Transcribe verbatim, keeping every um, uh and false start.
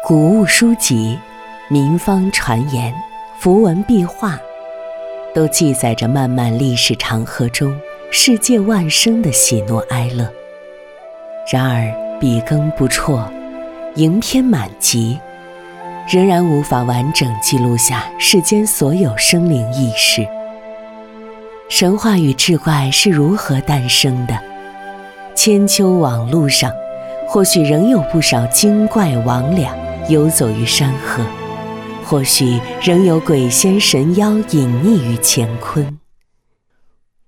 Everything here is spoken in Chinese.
古物书籍、民方传言、符文壁画，都记载着漫漫历史长河中世界万生的喜怒哀乐。然而笔耕不辍，影片满集，仍然无法完整记录下世间所有生灵异事。神话与志怪是如何诞生的？千秋网路上，或许仍有不少精怪魍魉游走于山河，或许仍有鬼仙神妖隐匿于乾坤。